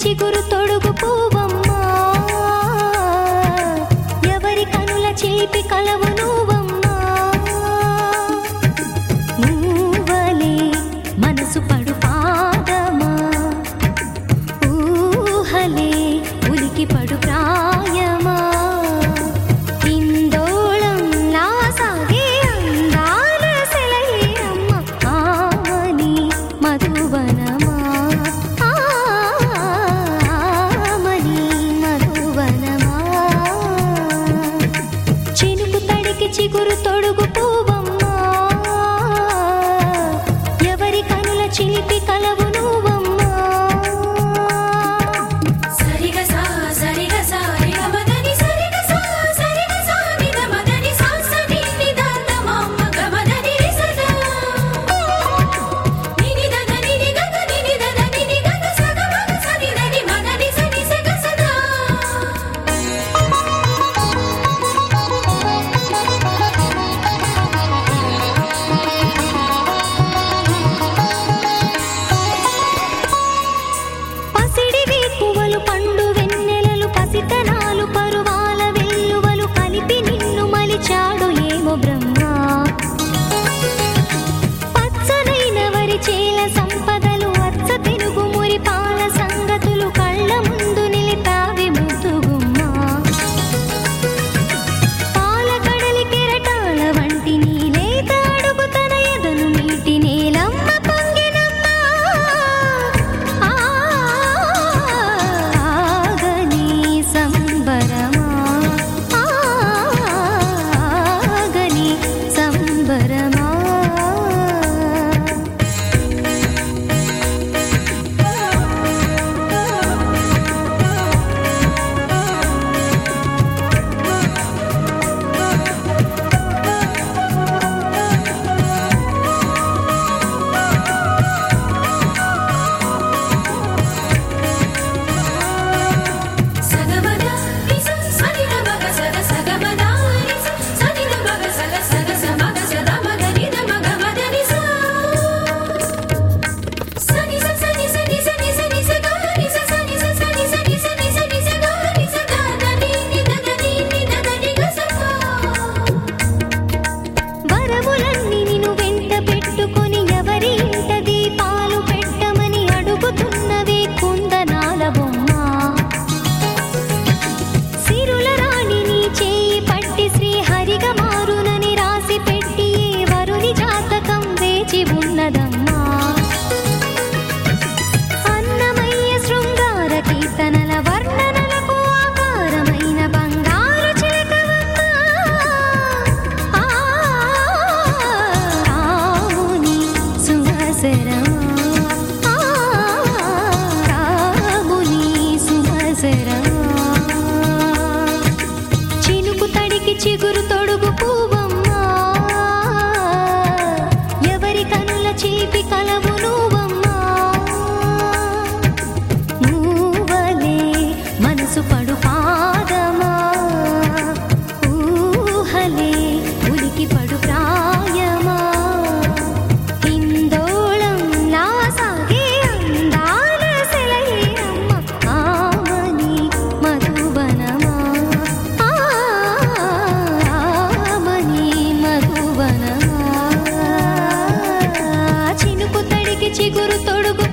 చిగురు తొడుగు పువ్వమ్మా, ఎవరి కనుల చిలిపి కలవు నువ్వమ్మా. నువ్వలే మనసు పడు పాదమా, ఊహలే ఉలికి పడు ప్రాయమా. ఇందోళంలా సాగే అందాల సెలయేరమ్మ, ఆమని మధువనమా, ఆమని మధువనమా. చినుకు తడికి చిగురు తొడుగు పువ్వమ్మా, ఎవరి కనుల చిలిపి కలవు నువ్వమ్మా. పండు వెన్నెలలు పసితనాలు పరువాల వెల్లువలు కలిపి నిన్ను మలిచాడు ఏమో బ్రహ్మ. పచ్చనైన వరి చేల సంపదలు అచ్చ తెలుగు మురి పాల సంగతులు కళ్ళ ముందు నిలిపావి ముద్దుగుమ్మ. పాల కడలి కెరటాల వంటి నీలేత అడుగు తన ఎదను నీటి నేలమ్మ పొంగినమ్మ. ఆగని సంబరమా, ఆగని సంబరమా. వరములన్నీ నిన్ను వెంట పెట్టుకొని ఎవరి ఇంట దీపాలు పెట్టమని అడుగుతున్నవే కుందనాల బొమ్మ. సిరుల రాణి నీ చేయి పట్టి శ్రీహరిగా మారునని రాసి పెట్టి ఏ వరుని జాతకం వేచి ఉన్నదమ్మా. అన్నమయ్య శృంగార కీర్తనల వర్ణనలకు ఆకారమైన బంగారు చిలకవమ్మా. రాముని సుమసరమా, రాముని సుమసరమా. చినుకు తడికి చిగురు తొడుగు పువ్వమ్మా, ఎవరి కనుల చిలిపి కలవు నువ్వమ్మా. నువ్వలే మనసు పడు పాదమా, ఊహలే ఉలికి పడు ప్రాయమా. ఇందోళంలా సాగే అందాల సెలయేరమ్మ, ఆమని మధువనమా, ఆమని మధువనమా. చినుకు తడికి చిగురు తొడుగు